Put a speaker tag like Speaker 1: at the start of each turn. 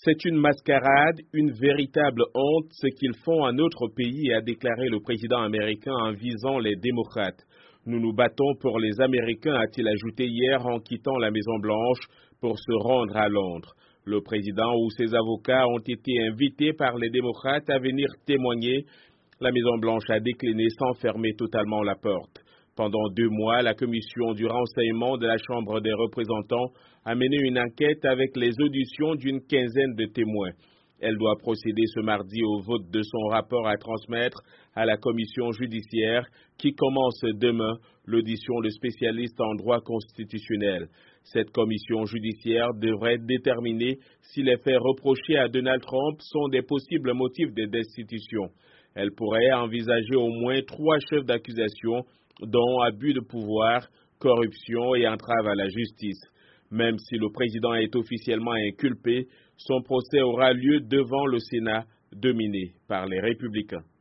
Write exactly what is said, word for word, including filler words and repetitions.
Speaker 1: C'est une mascarade, une véritable honte ce qu'ils font à notre pays, a déclaré le président américain en visant les démocrates. Nous nous battons pour les Américains, a-t-il ajouté hier en quittant la Maison-Blanche pour se rendre à Londres. Le président ou ses avocats ont été invités par les démocrates à venir témoigner. La Maison-Blanche a décliné sans fermer totalement la porte. Pendant deux mois, la commission du renseignement de la Chambre des représentants a mené une enquête avec les auditions d'une quinzaine de témoins. Elle doit procéder ce mardi au vote de son rapport à transmettre à la commission judiciaire qui commence demain l'audition de spécialistes en droit constitutionnel. Cette commission judiciaire devrait déterminer si les faits reprochés à Donald Trump sont des possibles motifs de destitution. Elle pourrait envisager au moins trois chefs d'accusation, dont abus de pouvoir, corruption et entrave à la justice. Même si le président est officiellement inculpé, son procès aura lieu devant le Sénat, dominé par les républicains.